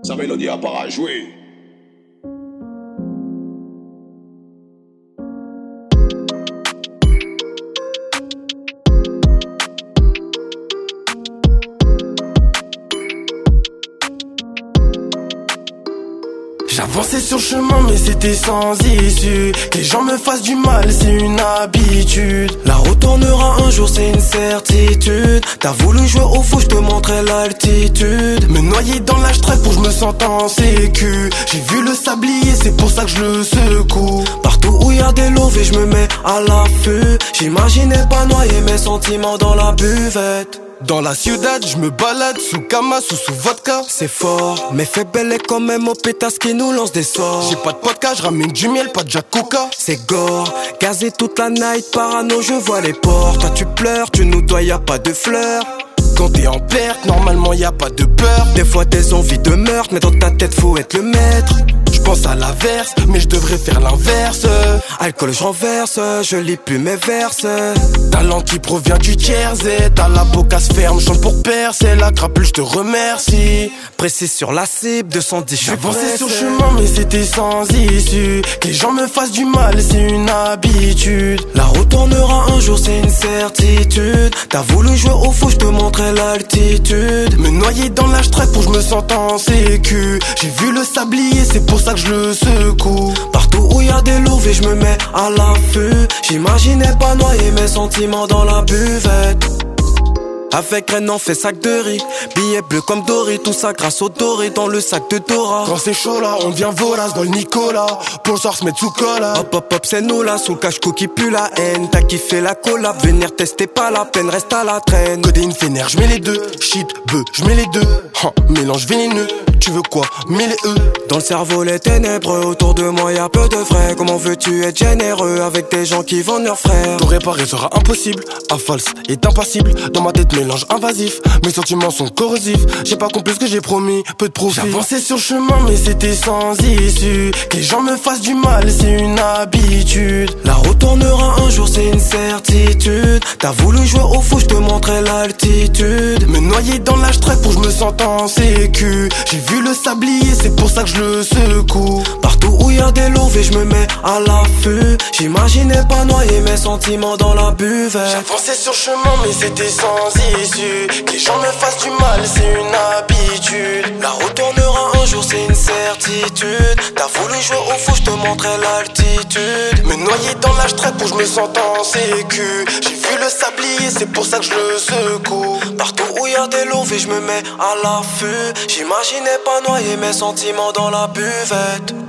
Sa mélodie a pas à jouer. J'avançais sur le chemin mais c'était sans issue. Que les gens me fassent du mal c'est une habitude. La route tournera un jour c'est une certitude. T'as voulu jouer au fou, je te montrais l'altitude. Me noyer dans l'ashtray pour que je me sente en sécu. J'ai vu le sablier c'est pour ça que je le secoue. Partout où y a des lovés je me mets à l'affût. J'imaginais pas noyer mes sentiments dans la buvette. Dans la ciudad, je me balade sous Kamas ou sous vodka. C'est fort, mais fait belle est quand même au pétasse qui nous lance des sorts. J'ai pas de podcast, je ramène du miel, pas de Jakuka. C'est gore, gazé toute la night, parano, je vois les portes. Toi tu pleures, tu nous dois, y'a pas de fleurs. Quand t'es en perte, normalement y'a pas de peur. Des fois t'es envie de meurtre, mais dans ta tête faut être le maître. Je pense à l'inverse, mais je devrais faire l'inverse. Alcool je renverse, je lis plus mes verses. Talent qui provient du Jersey, t'as la boca se ferme, chante pour percer. La crapule je te remercie. Précis sur la cible, 210 je suis avancé sur le chemin mais c'était sans issue. Que les gens me fassent du mal c'est une habitude. La route tournera un jour c'est une certitude. T'as voulu jouer au fou, je te montrais l'altitude. Me noyer dans l'ashtray pour que je me sente en sécu. J'ai vu le sablier c'est pour ça que je le secoue. Partout où y a des lovés je me mets à l'affût. J'imaginais pas noyer mes sentiments dans la buvette. Avec Rennes on fait sac de riz, billets bleus comme Dory, tout ça grâce au doré dans le sac de Dora. Quand c'est chaud là, on devient vorace dans le Nicolas. Pour le soir se mettre sous cola. Hop hop hop c'est nous là, sous le cache-cou qui pue la haine. T'as kiffé la collab, venir tester pas la peine, reste à la traîne. Codéine fénère, j'mets les deux, shit, bœuf, j'mets les deux. Mélange vénéneux, tu veux quoi, mets les E. Dans le cerveau les ténèbres, autour de moi y'a peu de vrai. Comment veux-tu être généreux avec des gens qui vendent leurs frères? Tout réparer sera impossible, à false est impassible. Dans ma tête mélange invasif, mes sentiments sont corrosifs. J'ai pas compris ce que j'ai promis, peu de profit. J'avançais sur le chemin mais c'était sans issue. Que les gens me fassent du mal c'est une habitude. La route tournera un jour c'est une certitude. T'as voulu jouer au fou, je te montrais l'altitude. Me noyer dans l'ashtray pour que je me sente en sécu. J'ai vu le sablier c'est pour ça que je le secoue. Partout où y a des lovés je me mets à l'affût. J'imaginais pas noyer mes sentiments dans la buvette. J'avançais sur le chemin mais c'était sans issue. Que les gens me fassent du mal c'est une habitude. La route tournera un jour c'est une certitude. T'as voulu jouer au fou, je te montrais l'altitude. Me noyer dans l'ashtray pour que je me sente en sécu. J'ai vu le sablier c'est pour ça que je le secoue. Partout où y a des lovés je me mets à l'affût. J'imaginais pas noyer mes sentiments dans la buvette.